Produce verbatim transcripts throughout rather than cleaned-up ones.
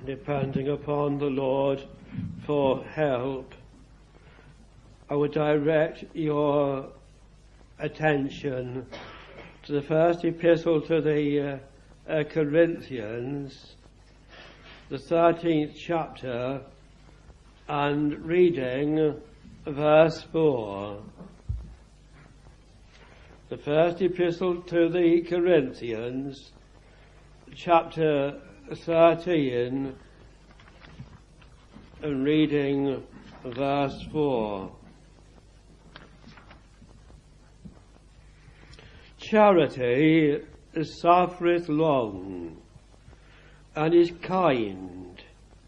depending upon the Lord for help, I would direct your attention to the first epistle to the uh, uh, Corinthians, the thirteenth chapter, and reading verse four. The first epistle to the Corinthians, chapter thirteen, and reading verse four. Charity suffereth long, and is kind.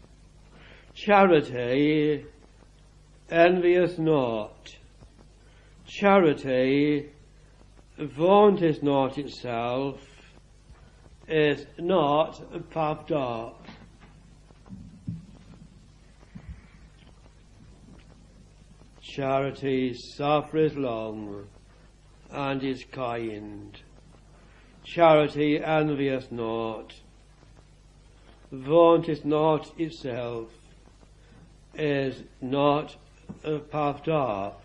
Charity envieth not. Charity vaunteth not itself, is not puffed up. Charity suffereth long, and is kind. Charity envieth not, vaunteth not itself, is not puffed up.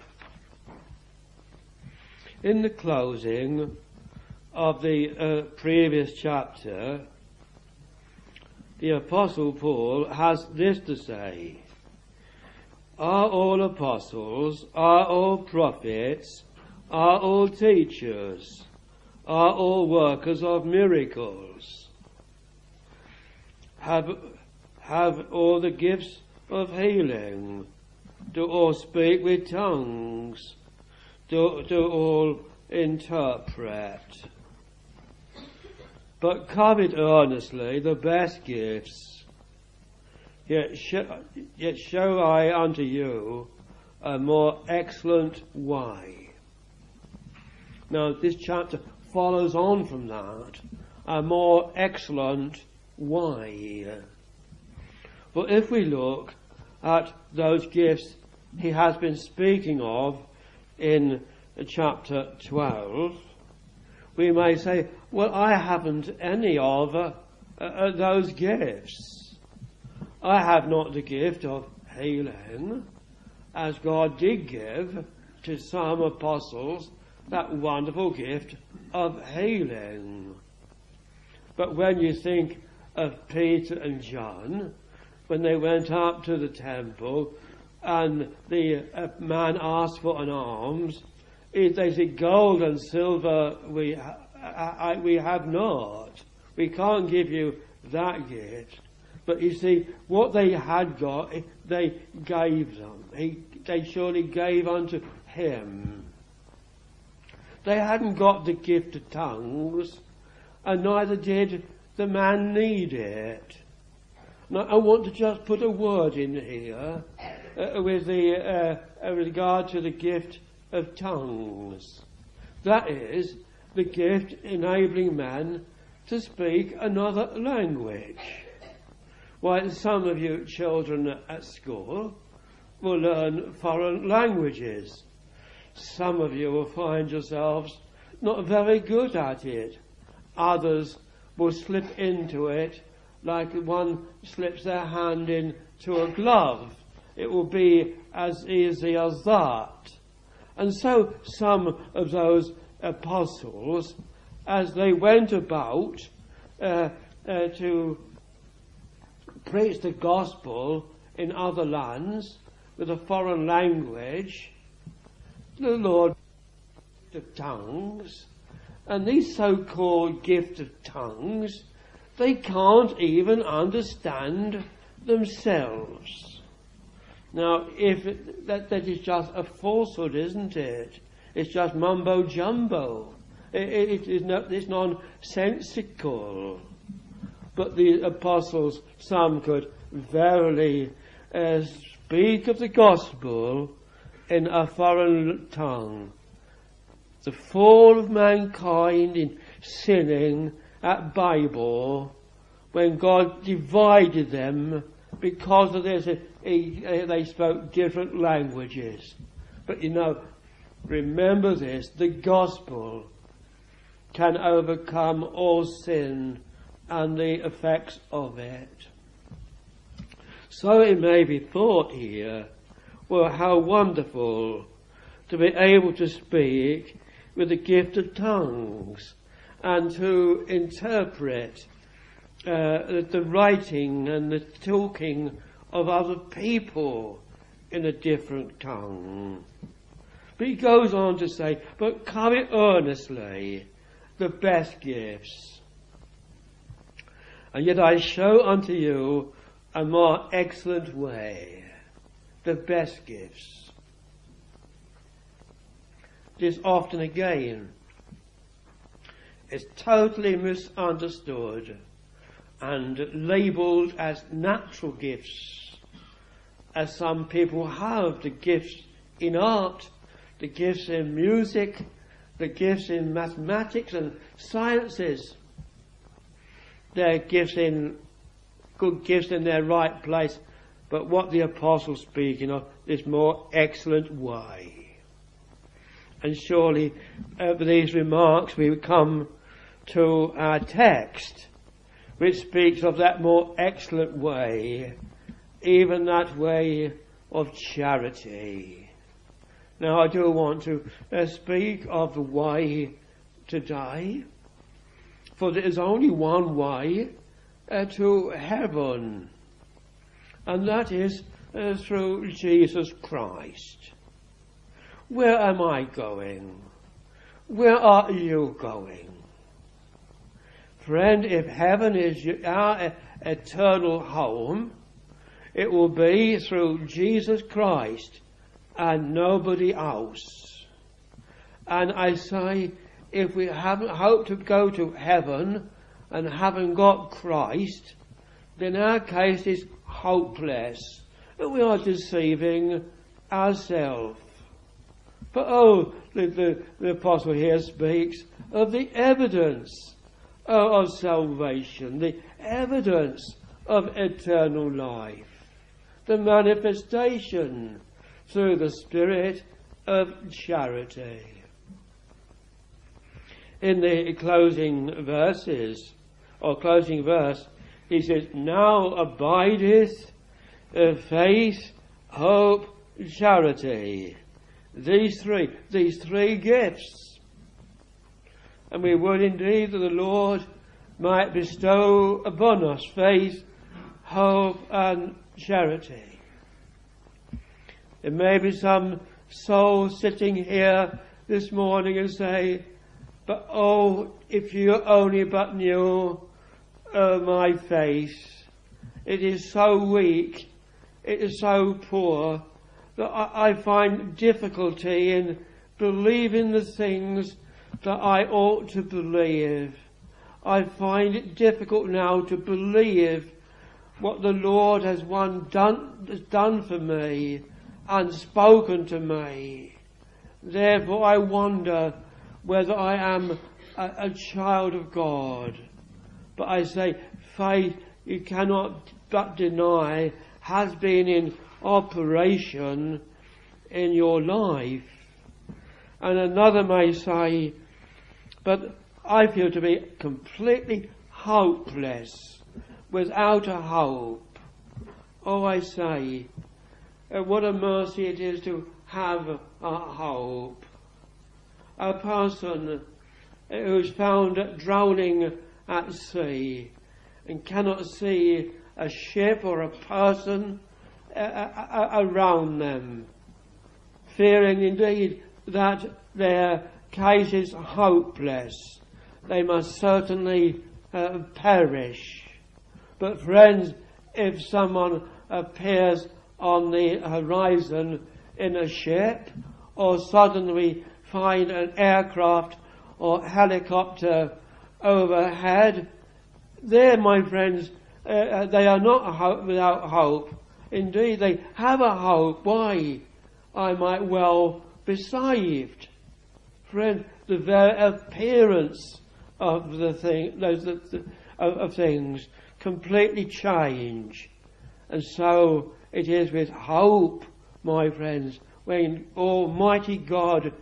In the closing of the uh, previous chapter, the Apostle Paul has this to say: Are all apostles, are all prophets, are all teachers, are all workers of miracles? Have, have all the gifts of healing? Do all speak with tongues? Do, do all interpret? But covet earnestly the best gifts, yet, sh- yet show I unto you a more excellent way. Now this chapter follows on from that, a more excellent way. For if we look at those gifts he has been speaking of in chapter twelve, we may say, well, I haven't any of uh, uh, those gifts. I have not the gift of healing, as God did give to some apostles that wonderful gift of healing. But when you think of Peter and John, when they went up to the temple and the uh, man asked for an alms, they said, gold and silver we ha- I, I, we have not. We can't give you that gift. But you see, what they had got, they gave them. He, they surely gave unto him. They hadn't got the gift of tongues, and neither did the man need it. Now, I want to just put a word in here uh, with the uh, uh, regard to the gift of tongues. That is, the gift enabling man to speak another language. Why, some of you children at school will learn foreign languages. Some of you will find yourselves not very good at it. Others will slip into it like one slips their hand into a glove. It will be as easy as that. And so some of those apostles, as they went about uh, uh, to preach the gospel in other lands with a foreign language, the Lord of tongues, and these so-called gift of tongues, they can't even understand themselves. Now, if it, that, that is just a falsehood, isn't it? It's just mumbo jumbo. It, it, it is no, it's nonsensical. But the apostles, some could verily uh, speak of the gospel in a foreign tongue. The fall of mankind in sinning at Babel, when God divided them because of this, he, they spoke different languages. But you know, remember this, the gospel can overcome all sin and the effects of it. So it may be thought here, well, how wonderful to be able to speak with the gift of tongues and to interpret uh, the writing and the talking of other people in a different tongue. But he goes on to say, but covet earnestly the best gifts. And yet I show unto you a more excellent way, the best gifts. This often again is totally misunderstood and labelled as natural gifts, as some people have the gifts in art, the gifts in music, the gifts in mathematics and sciences. They're gifts in, good gifts in their right place, but what the Apostle's speaking of is more excellent way. And surely, uh, with these remarks, we come to our text, which speaks of that more excellent way, even that way of charity. Now, I do want to uh, speak of the way today, for there is only one way uh, to heaven, and that is uh, through Jesus Christ. Where am I going? Where are you going? Friend, if heaven is our eternal home, it will be through Jesus Christ and nobody else. And I say, if we haven't hoped to go to heaven and haven't got Christ, then our case is hopeless. We are deceiving ourselves. But oh, the, the, the Apostle here speaks of the evidence of, of salvation, the evidence of eternal life, the manifestation through the spirit of charity. In the closing verses, or closing verse, he says, now abideth uh, faith, hope, charity. These three, these three gifts. And we would indeed that the Lord might bestow upon us faith, hope and charity. There may be some soul sitting here this morning and say, but oh, if you only but knew uh, my faith. It is so weak, it is so poor, that I, I find difficulty in believing the things that I ought to believe. I find it difficult now to believe what the Lord has one done, has done for me and spoken to me. Therefore I wonder whether I am a, a child of God. But I say, faith, you cannot but deny, has been in operation in your life. And another may say, but I feel to be completely hopeless, without a hope. Oh, I say, uh, what a mercy it is to have a hope. A person who's found drowning at sea and cannot see a ship or a person uh, uh, around them, fearing indeed that their case is hopeless. They must certainly uh, perish. But friends, if someone appears on the horizon in a ship, or suddenly find an aircraft or helicopter overhead, there, my friends, uh, they are not hope without hope. Indeed, they have a hope. Why? I might well be saved. Friend, the very appearance of the thing, those the, the, of, of things, completely change. And so it is with hope, my friends, when Almighty God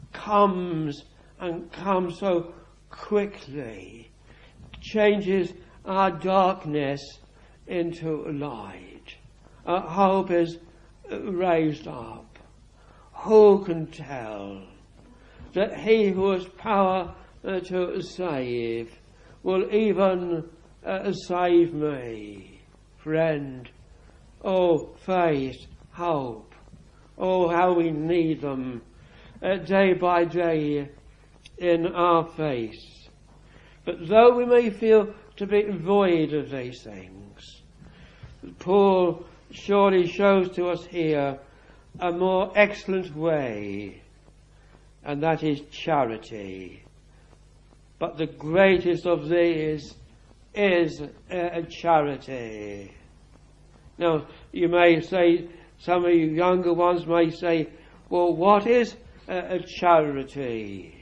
comes and comes so quickly, changes our darkness into light. uh, hope is raised up. Who can tell that he who has power uh, to save will even uh, save me? Friend, oh, faith, hope, oh, how we need them uh, day by day in our faith. But though we may feel to be void of these things, Paul surely shows to us here a more excellent way, and that is charity. But the greatest of these is uh, charity. Now, you may say, some of you younger ones may say, well, what is uh, charity?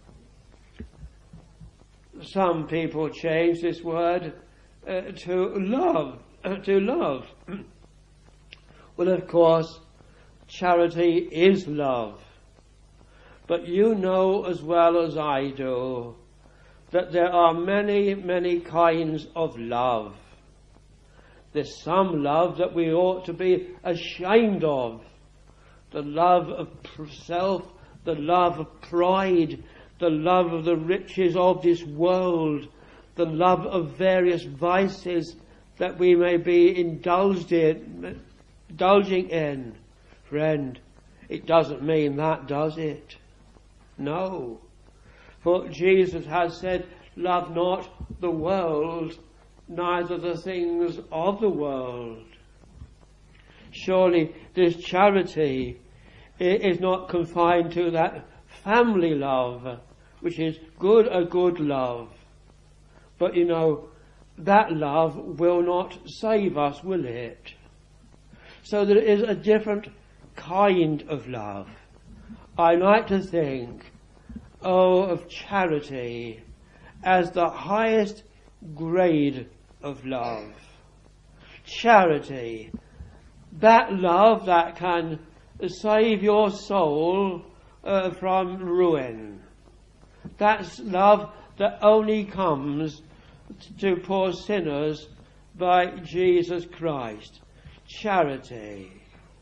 Some people change this word uh, to love, uh, to love. Well, of course, charity is love. But you know as well as I do that there are many, many kinds of love. There's some love that we ought to be ashamed of. The love of self, the love of pride, the love of the riches of this world, the love of various vices that we may be indulged in, indulging in. Friend, it doesn't mean that, does it? No. For Jesus has said, love not the world, neither the things of the world. Surely this charity is not confined to that family love, which is good, a good love. But you know, that love will not save us, will it? So there is a different kind of love. I like to think, oh, of charity as the highest grade of love. Charity, that love that can save your soul uh, from ruin. That's love that only comes to poor sinners by Jesus Christ. Charity.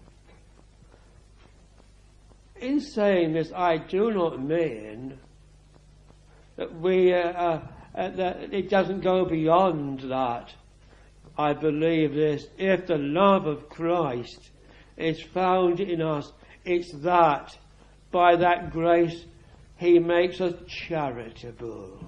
In saying this, I do not mean that we uh, uh, that it doesn't go beyond that. I believe this: if the love of Christ is found in us, it's that by that grace He makes us charitable.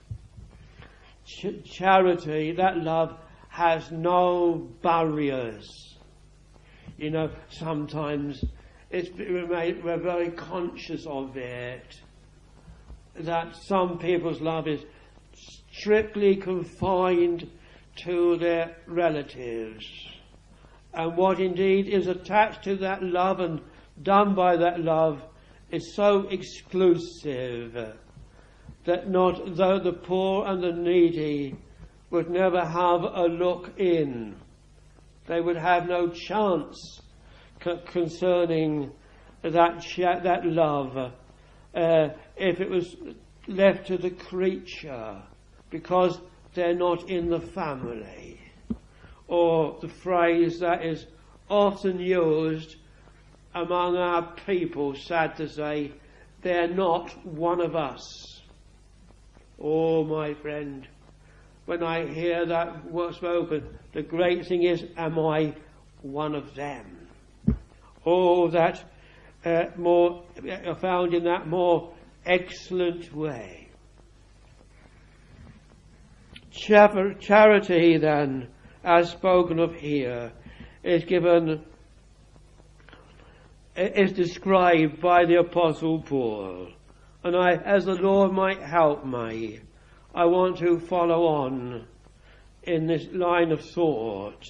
Ch- charity, that love, has no barriers. You know, sometimes it's, we're, made, we're very conscious of it, that some people's love is strictly confined to their relatives. And what indeed is attached to that love and done by that love is so exclusive that not though the poor and the needy would never have a look in. They would have no chance c- concerning that cha- that love uh, if it was left to the creature, because they're not in the family. Or the phrase that is often used among our people, sad to say, they're not one of us. Oh, my friend, when I hear that word spoken, the great thing is, am I one of them? Oh, that uh, more uh, found in that more excellent way. Char- charity, then, as spoken of here, is given, is described by the Apostle Paul. And I, as the Lord might help me, I want to follow on in this line of thought.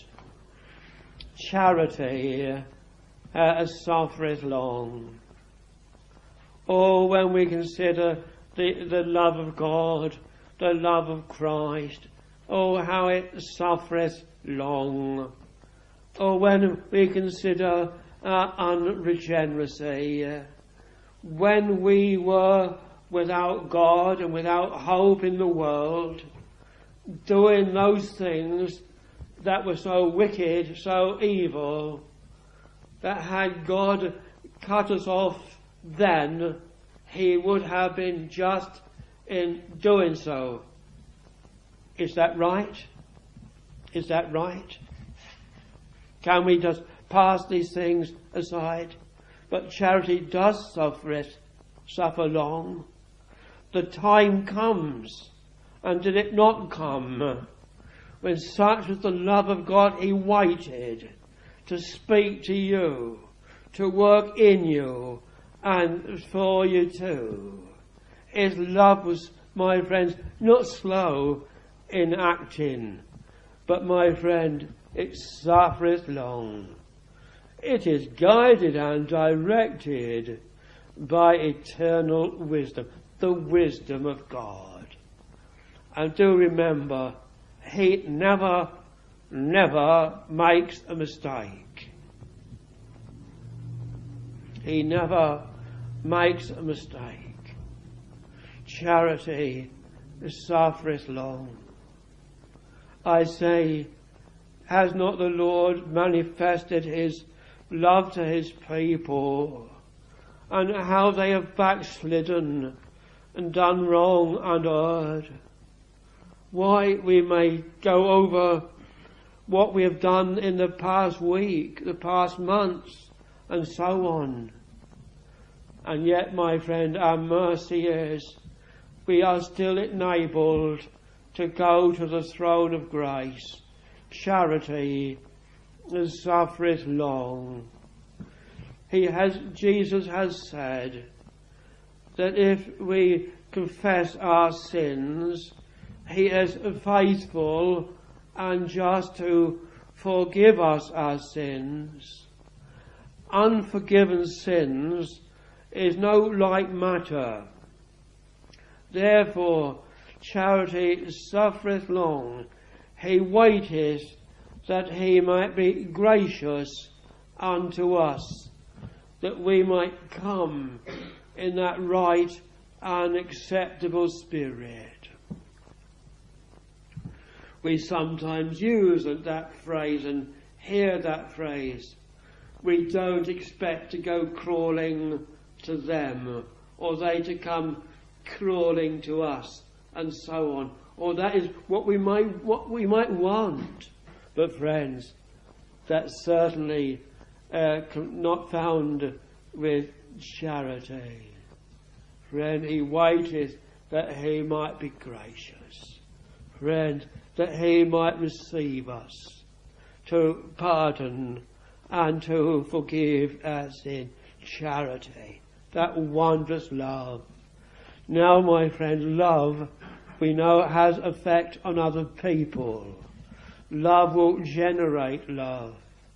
Charity uh, suffereth long. Oh, when we consider the, the love of God, the love of Christ, oh, how it suffereth long. Oh, when we consider our unregeneracy, when we were without God and without hope in the world, doing those things that were so wicked, so evil, that had God cut us off then, he would have been just in doing so. Is that right? Is that right? Can we just pass these things aside? But charity does suffer it, suffer long. The time comes, and did it not come, when such was the love of God, he waited to speak to you, to work in you, and for you too. His love was, my friends, not slow in acting, but, my friend, it suffereth long. It is guided and directed by eternal wisdom, the wisdom of God. And do remember, he never, never makes a mistake. He never makes a mistake. Charity suffereth long. I say, has not the Lord manifested his love to his people, and how they have backslidden and done wrong and erred? Why, we may go over what we have done in the past week, the past months, and so on. And yet, my friend, our mercy is we are still enabled to go to the throne of grace. Charity suffereth long. He has, Jesus has said that if we confess our sins, he is faithful and just to forgive us our sins. Unforgiven sins is no light matter. Therefore, charity suffereth long. He waiteth that he might be gracious unto us, that we might come in that right and acceptable spirit. We sometimes use that phrase and hear that phrase. We don't expect to go crawling to them, or they to come crawling to us, and so on. Or that is what we might what we might want. But friends, that's certainly uh, not found with charity. Friend, he waiteth that he might be gracious. Friend, that he might receive us, to pardon and to forgive us in charity. That wondrous love. Now, my friend, love, we know, has effect on other people. Love will generate love.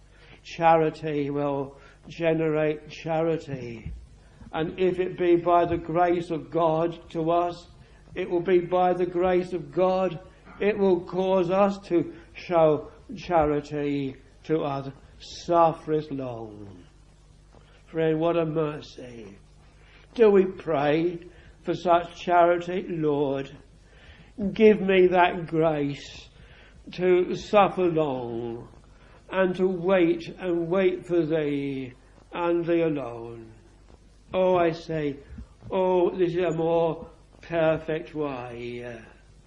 Charity will generate charity. And if it be by the grace of God to us, it will be by the grace of God. It will cause us to show charity to others. Suffereth long. Friend, what a mercy. Do we pray for such charity? Lord, give me that grace to suffer long and to wait and wait for thee and thee alone. Oh, I say, oh, this is a more perfect way.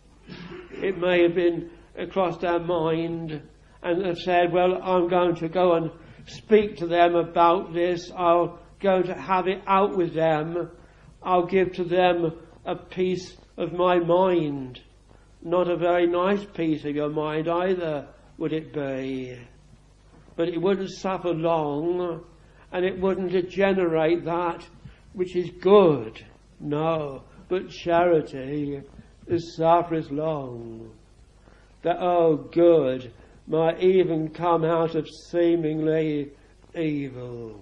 It may have been across our mind and have said, well, I'm going to go and speak to them about this. I'll go to have it out with them. I'll give to them a piece of my mind. Not a very nice piece of your mind either, would it be? But it wouldn't suffer long, and it wouldn't degenerate that which is good. No, but charity is suffereth long. That, oh, good might even come out of seemingly evil.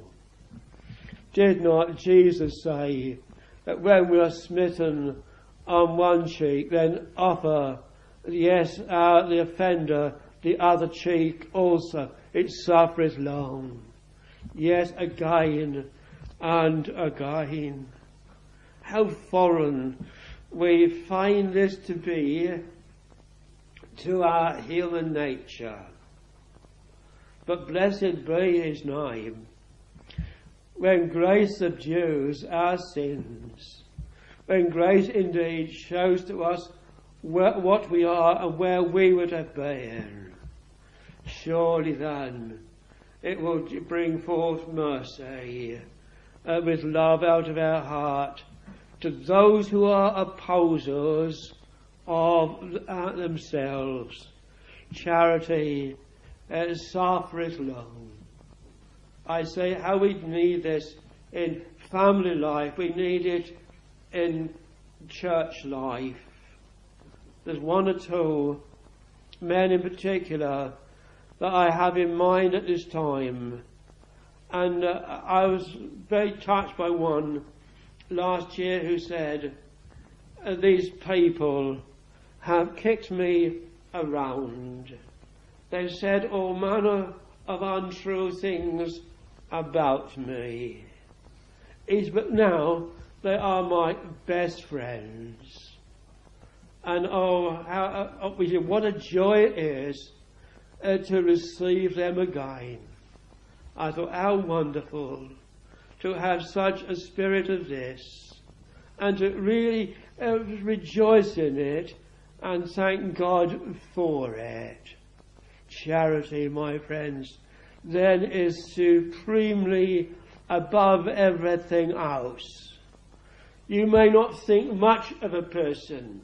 Did not Jesus say that when we are smitten on one cheek, then offer, yes, uh, the offender the other cheek also? It suffereth long. Yes, again and again. How foreign we find this to be to our human nature. but blessed be his name. When grace subdues our sins, when grace indeed shows to us where, what we are and where we would have been, surely then it will bring forth mercy uh, with love out of our heart to those who are opposers of uh, themselves. Charity uh, suffereth long. I say how we need this in family life. We need it in church life. There's one or two men in particular that I have in mind at this time. And uh, I was very touched by one last year who said, these people have kicked me around. They've said all manner of untrue things about me. Is but now they are my best friends. And oh, how, uh, what a joy it is uh, to receive them again. I thought, how wonderful to have such a spirit of this and to really uh, rejoice in it and thank God for it. Charity, my friends, then is supremely above everything else. You may not think much of a person.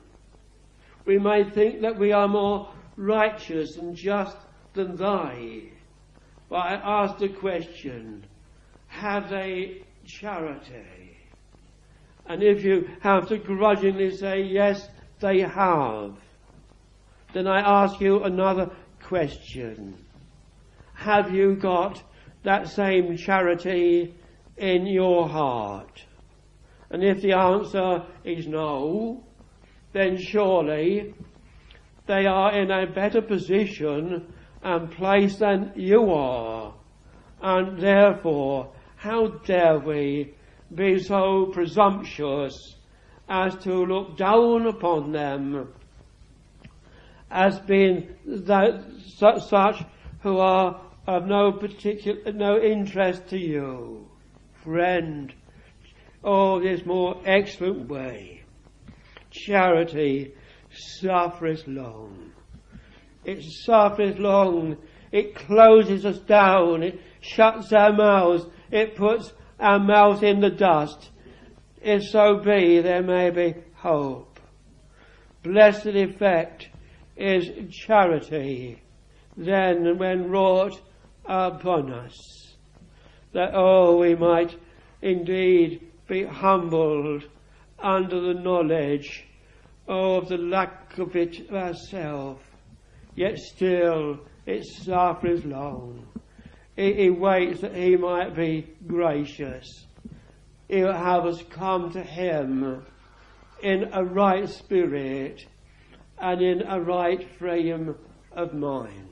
We may think that we are more righteous and just than they. But I ask the question, have they charity? And if you have to grudgingly say, yes, they have, then I ask you another question. Have you got that same charity in your heart? And if the answer is no, then surely they are in a better position and place than you are. And therefore, how dare we be so presumptuous as to look down upon them as being that, such, such who are of no particular, no interest to you. Friend, oh, this more excellent way. Charity suffereth long. It suffereth long. It closes us down. It shuts our mouths. It puts our mouths in the dust. If so be, there may be hope. Blessed effect is charity then when wrought upon us, that oh, we might indeed be humbled under the knowledge of the lack of it ourselves, yet still it suffereth long. He, he waits that he might be gracious. He'll have us come to him in a right spirit and in a right frame of mind.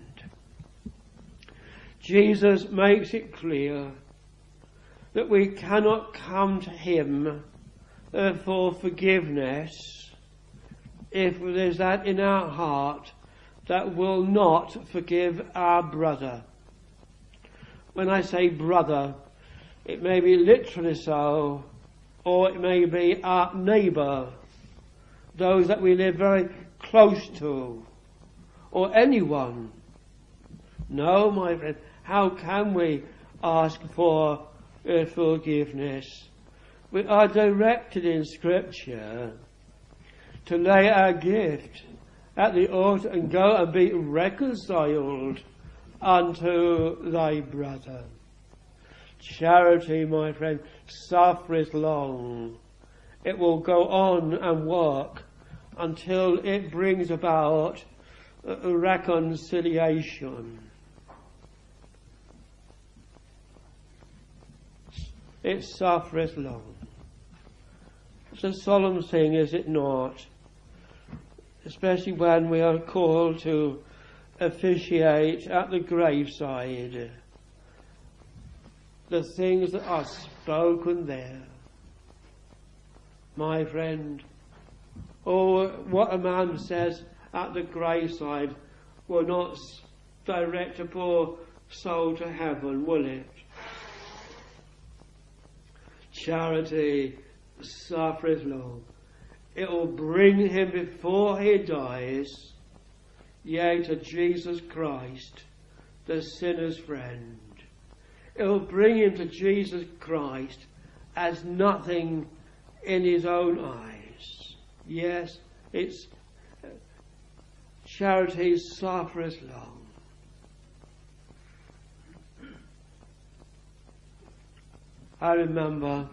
Jesus makes it clear that we cannot come to him uh, for forgiveness if there's that in our heart that will not forgive our brother. When I say brother, it may be literally so, or it may be our neighbour, those that we live very close to, or anyone. No, my friend, how can we ask for uh, forgiveness? We are directed in Scripture to lay our gift at the altar and go and be reconciled unto thy brother. Charity, my friend, suffereth long. It will go on and work until it brings about a reconciliation. It suffereth long. It's a solemn thing, is it not? Especially when we are called to officiate at the graveside. The things that are spoken there. My friend, oh, what a man says at the graveside will not direct a poor soul to heaven, will it? Charity suffereth long. It will bring him before he dies, yea, to Jesus Christ, the sinner's friend. It will bring him to Jesus Christ as nothing in his own eyes. Yes, it's uh, charity suffereth long. I remember,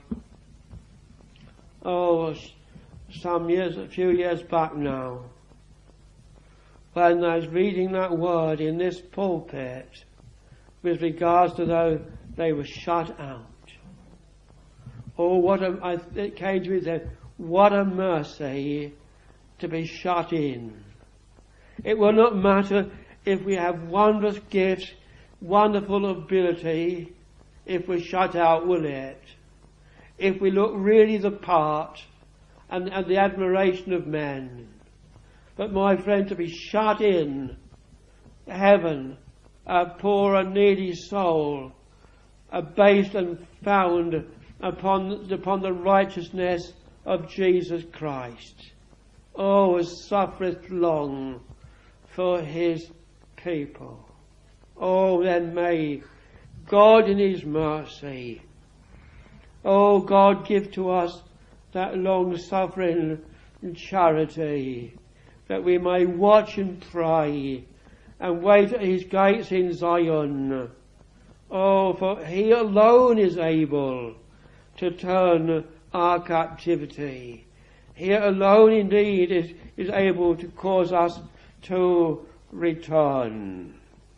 oh, some years, a few years back now, when I was reading that word in this pulpit with regards to those they were shut out. Oh, what a, I, it came to me then, what a mercy to be shut in. It will not matter if we have wondrous gifts, wonderful ability, if we're shut out, will it? If we look really the part and, and the admiration of men. But my friend, to be shut in heaven, a poor and needy soul, abased and found upon, upon the righteousness of Jesus Christ. Oh, suffereth long for his people. Oh, then may God in his mercy, oh God, give to us that long-suffering charity, that we may watch and pray and wait at his gates in Zion. Oh, for he alone is able to turn our captivity. He alone indeed is, is able to cause us to return.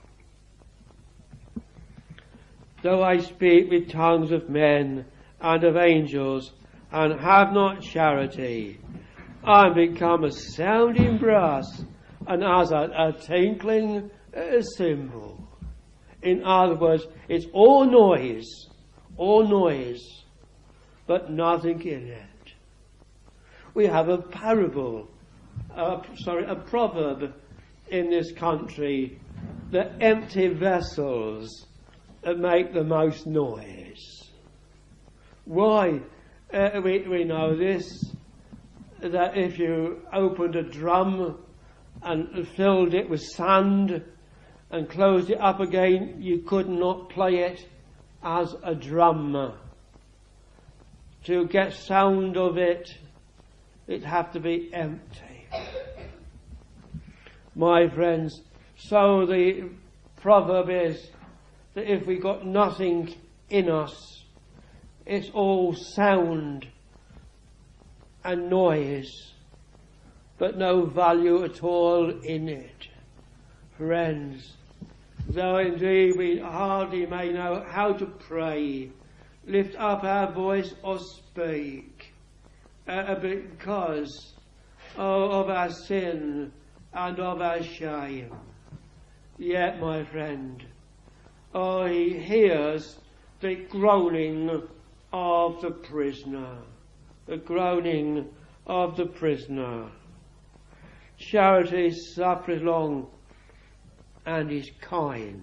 Though I speak with tongues of men and of angels, and have not charity, I am become a sounding brass, and as a, a tinkling uh, cymbal. In other words, it's all noise, all noise, but nothing in it. We have a parable, uh, sorry, a proverb in this country, the empty vessels that make the most noise. Why? Uh, we, we know this, that if you opened a drum and filled it with sand and closed it up again, you could not play it as a drum. To get sound of it, it'd have to be empty. My friends, so the proverb is that if we got nothing in us, it's all sound and noise, but no value at all in it. Friends, though indeed we hardly may know how to pray, lift up our voice or speak, uh, because oh, of our sin and of our shame, yet, my friend, oh, he hears the groaning of the prisoner. The groaning of the prisoner. Charity suffereth long and is kind.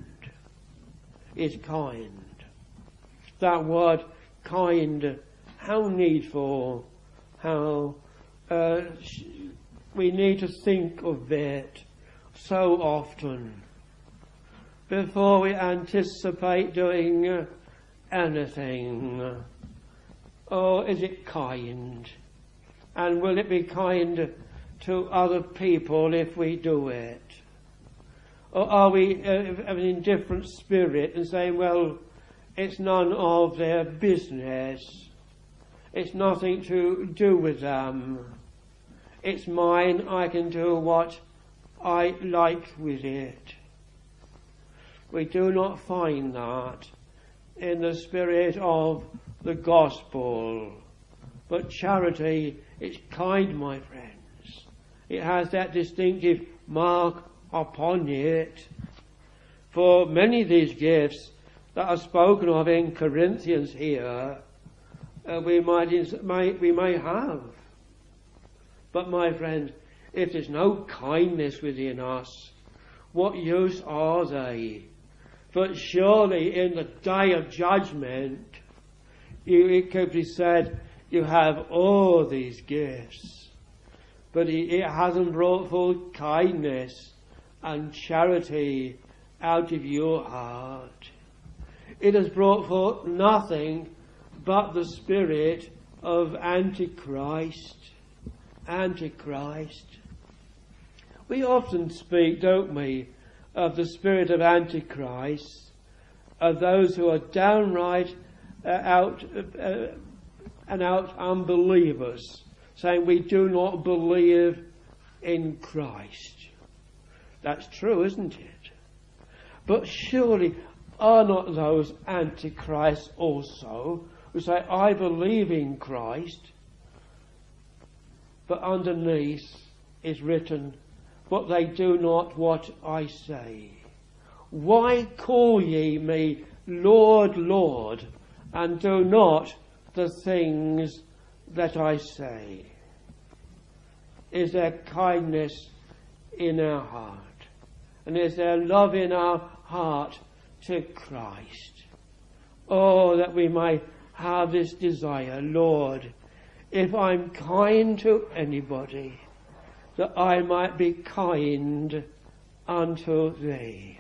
Is kind. That word kind, how needful, how uh, we need to think of it so often before we anticipate doing uh, anything. Oh, is it kind? And will it be kind to other people if we do it? Or are we uh, of an indifferent spirit and saying, well, it's none of their business. It's nothing to do with them. It's mine. I can do what I like with it. We do not find that in the spirit of the gospel. But charity, it's kind, my friends. It has that distinctive mark upon it. For many of these gifts that are spoken of in Corinthians here, uh, we might, might we may have. But my friend, if there's no kindness within us, what use are they? But surely in the day of judgment, you, it could be said, you have all these gifts, but it hasn't brought forth kindness and charity out of your heart. It has brought forth nothing but the spirit of Antichrist. Antichrist. We often speak, don't we, of the spirit of Antichrist, of those who are downright uh, out uh, and out unbelievers, saying we do not believe in Christ. That's true, isn't it? But surely are not those Antichrists also who say, I believe in Christ, but underneath is written, but they do not what I say. Why call ye me Lord, Lord, and do not the things that I say? Is there kindness in our heart? And is there love in our heart to Christ? Oh, that we may have this desire, Lord, if I'm kind to anybody, that I might be kind unto thee.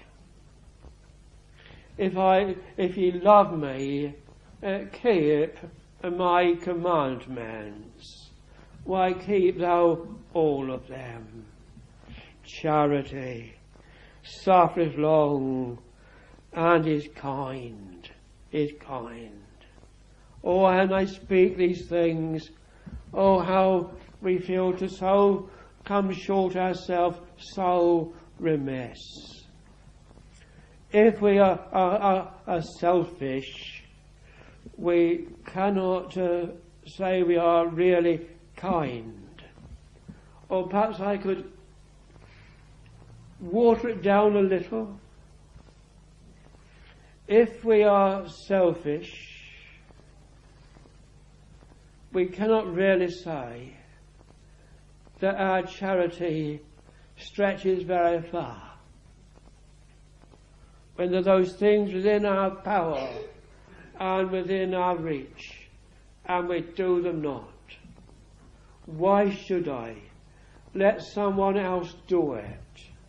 If I, if ye love me, uh, keep my commandments. Why, keep thou all of them. Charity suffereth long and is kind, is kind. Oh, and I speak these things, oh, how we feel to so come short ourselves, so remiss. If we are, are, are, are selfish, we cannot uh, say we are really kind. Or perhaps I could water it down a little. If we are selfish, we cannot really say that our charity stretches very far. When there are those things within our power and within our reach, and we do them not. Why should I let someone else do it?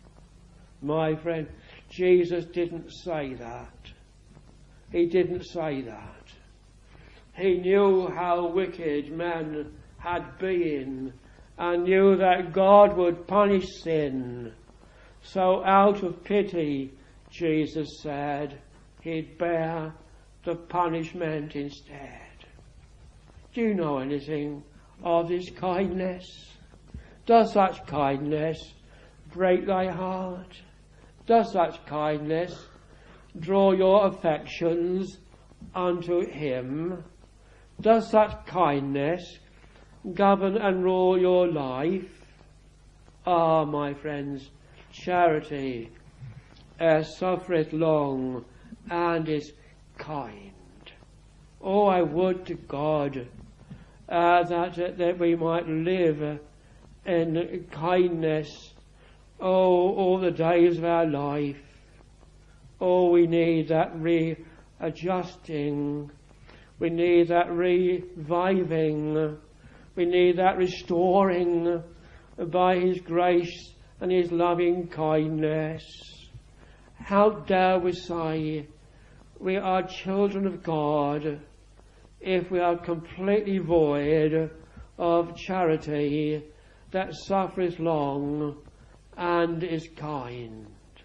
My friend, Jesus didn't say that. He didn't say that. He knew how wicked man had been and knew that God would punish sin. So out of pity, Jesus said, he'd bear the punishment instead. Do you know anything of this kindness? Does such kindness break thy heart? Does such kindness draw your affections unto him? Does such kindness govern and rule your life? Ah, my friends, charity uh, suffereth long and is kind. Oh, I would to God uh, that, uh, that we might live uh, in kindness, oh, all the days of our life. Oh, we need that readjusting. We need that reviving. We need that restoring by his grace and his loving kindness. How dare we say we are children of God if we are completely void of charity that suffereth long and is kind?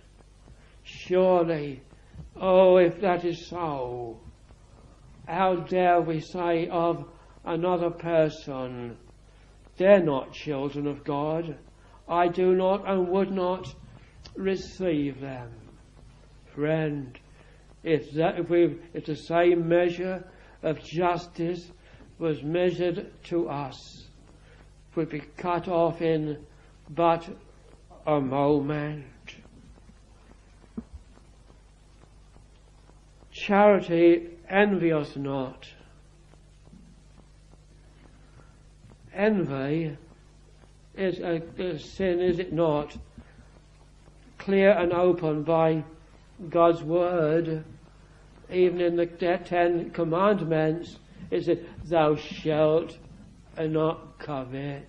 Surely, oh, if that is so, how dare we say of another person, they're not children of God. I do not and would not receive them. Friend, if that, if we, if the same measure of justice was measured to us, we'd be cut off in but a moment. Charity, envy us not. Envy is a, a sin, is it not? Clear and open by God's word, even in the Ten Commandments, it says, thou shalt not covet.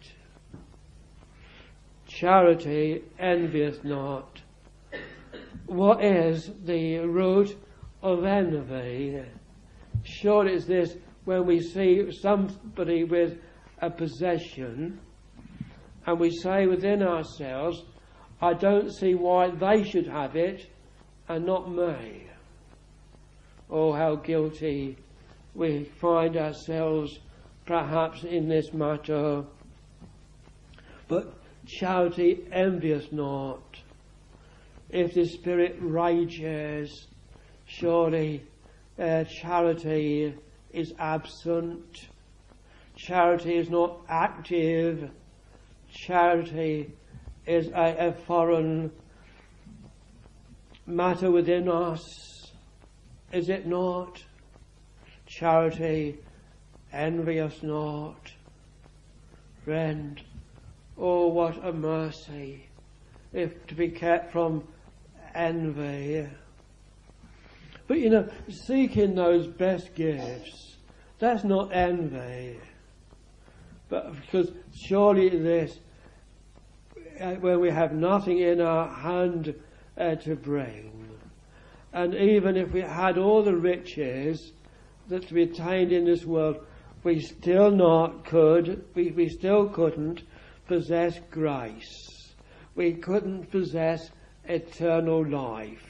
Charity envieth not. What is the root of envy? Sure is this, when we see somebody with a possession and we say within ourselves, I don't see why they should have it and not me. Oh, how guilty we find ourselves perhaps in this matter. But charity envieth not. If the Spirit rages, surely uh, charity is absent. Charity is not active. Charity is a, a foreign matter within us. Is it not? Charity envieth not. Friend, oh, what a mercy if to be kept from envy. But you know, seeking those best gifts, that's not envy. But because surely this, uh, when we have nothing in our hand uh, to bring, and even if we had all the riches that to be attained in this world, we still not could, we, we still couldn't possess grace. We couldn't possess eternal life.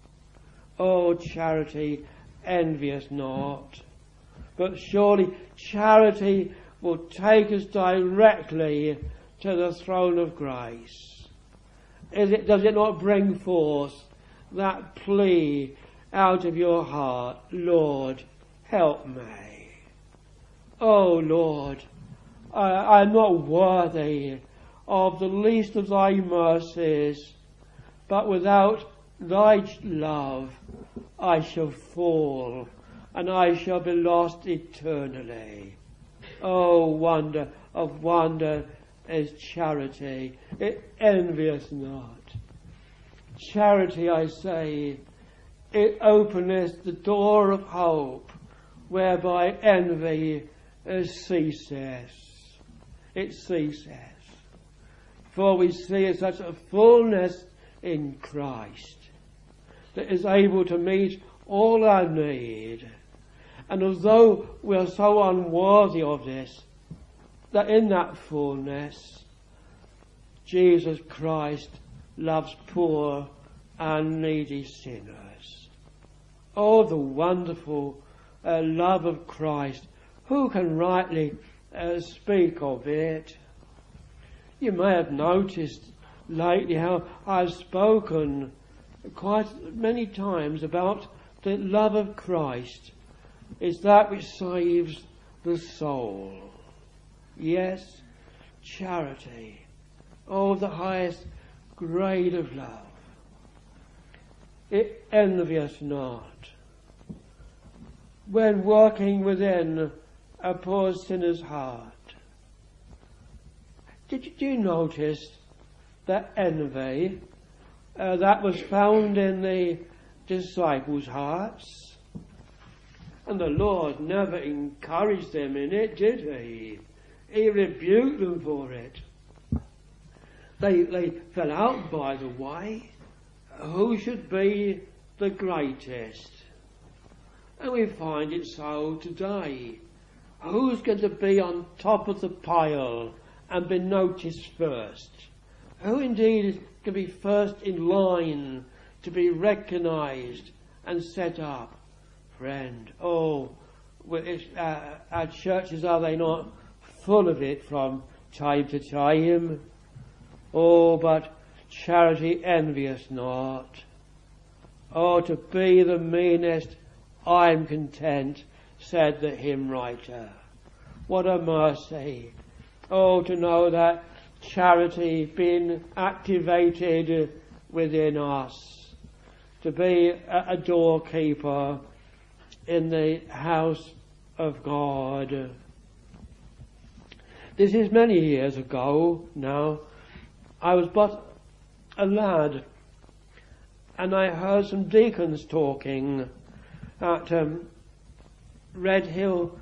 Oh, charity envieth not. But surely charity will take us directly to the throne of grace. Is it, does it not bring forth that plea out of your heart, Lord, help me. Oh, Lord, I, I'm not worthy of the least of thy mercies, but without thy love I shall fall, and I shall be lost eternally. Oh, wonder of wonder is charity. It envieth not. Charity, I say, it openeth the door of hope, whereby envy ceases. It ceases. For we see such a fullness in Christ that is able to meet all our need. And although we are so unworthy of this, that in that fullness, Jesus Christ loves poor and needy sinners. Oh, the wonderful uh, love of Christ. Who can rightly uh, speak of it? You may have noticed lately how I've spoken quite many times about the love of Christ is that which saves the soul. Yes, charity. Oh, the highest grade of love. It envieth not. When working within a poor sinner's heart, did you, do you notice that envy uh, that was found in the disciples' hearts? And the Lord never encouraged them in it, did he? He rebuked them for it. They, they fell out by the way. Who should be the greatest? And we find it so today. Who's going to be on top of the pile and be noticed first? Who indeed is going to be first in line to be recognised and set up? Friend, oh, uh, our churches, are they not full of it from time to time? Oh, but charity envieth not. Oh, to be the meanest, I'm content, said the hymn writer. What a mercy. Oh, to know that charity being activated within us, to be a, a doorkeeper in the house of God. This is many years ago now. I was but a lad, and I heard some deacons talking at um, Red Hill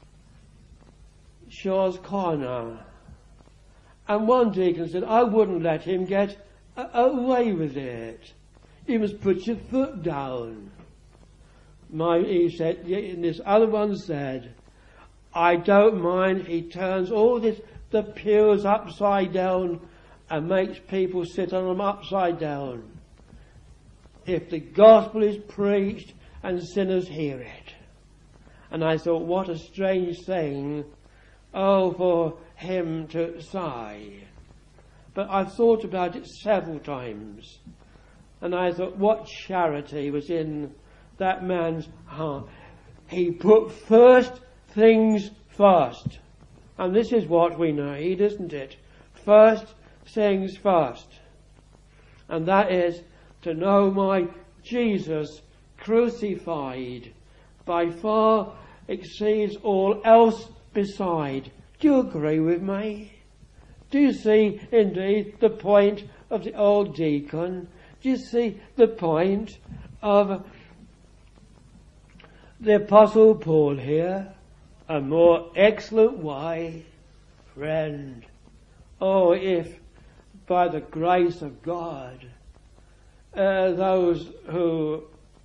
Shaw's Corner. And one deacon said, I wouldn't let him get a- away with it. You must put your foot down. My, he said, and this other one said, I don't mind if he turns all this, the pews upside down and makes people sit on them upside down. If the gospel is preached and sinners hear it. And I thought, what a strange thing, oh, for him to say. But I've thought about it several times. And I thought, what charity was in that man's heart. He put first things first. And this is what we need, isn't it? First things first. And that is to know my Jesus crucified by far exceeds all else beside. Do you agree with me? Do you see indeed the point of the old deacon? Do you see the point of the Apostle Paul here? A more excellent way, friend. Oh, if by the grace of God, uh, those who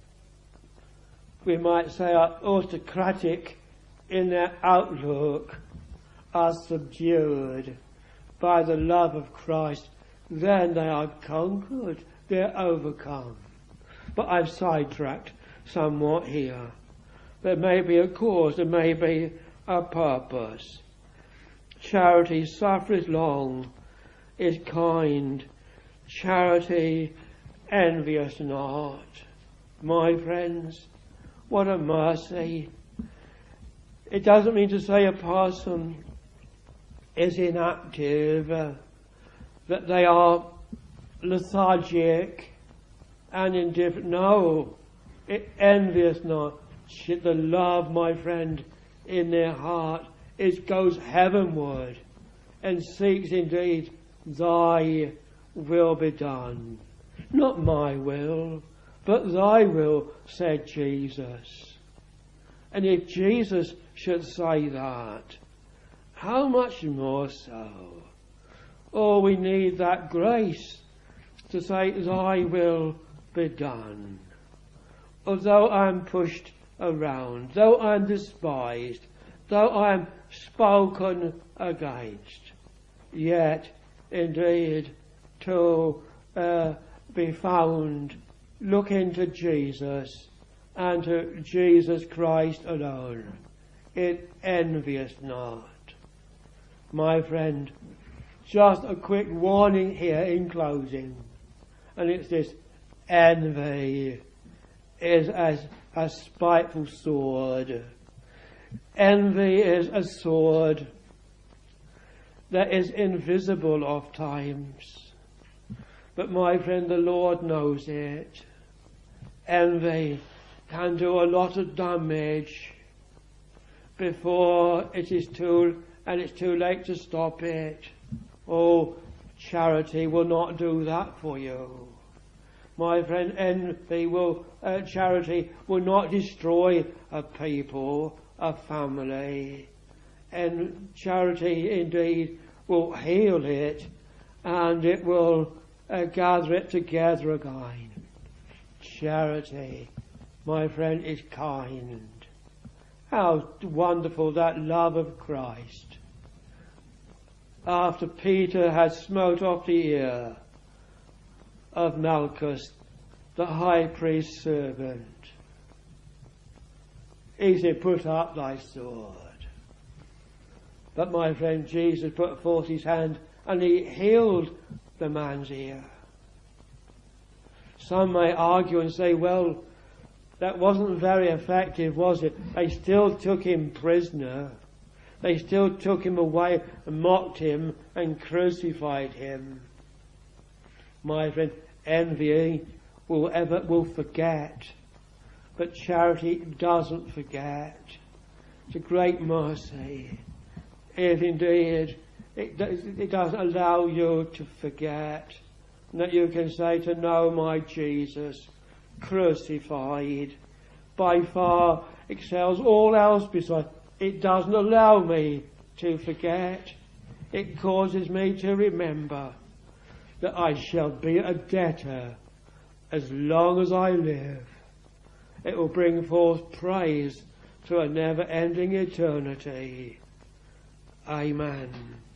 we might say are autocratic in their outlook are subdued by the love of Christ, then they are conquered, they're overcome. But I've sidetracked somewhat here. There may be a cause, there may be a purpose. Charity suffereth long, is kind. Charity envious not. My friends, what a mercy. It doesn't mean to say a person is inactive, uh, that they are lethargic and indifferent. No, it envious not. The love, my friend, in their heart is goes heavenward and seeks indeed thy will be done. Not my will, but thy will, said Jesus. And if Jesus should say that, how much more so? Oh, we need that grace to say, thy will be done. Although I'm pushed around, though I'm despised, though I'm spoken against, yet indeed to uh, be found looking to Jesus and to Jesus Christ alone, it envious not. My friend, just a quick warning here in closing, and it's this: envy is as a spiteful sword. Envy is a sword that is invisible oft times. But my friend, the Lord knows it. Envy can do a lot of damage before it is too, and it's too late to stop it. Oh, charity will not do that for you. My friend, envy will, uh, charity will not destroy a people, a family. And charity indeed will heal it, and it will uh, gather it together again. Charity, my friend, is kind. How wonderful that love of Christ. After Peter had smote off the ear of Malchus, the high priest's servant, he said, put up thy sword. But my friend, Jesus put forth his hand and he healed the man's ear. Some may argue and say, well, that wasn't very effective, was it? They still took him prisoner. They still took him away and mocked him and crucified him. My friend, envy will ever will forget, but charity doesn't forget. It's a great mercy if indeed it, it doesn't allow you to forget And that you can say, to know my Jesus crucified by far excels all else besides. It doesn't allow me to forget. It causes me to remember that I shall be a debtor as long as I live. It will bring forth praise to a never-ending eternity. Amen.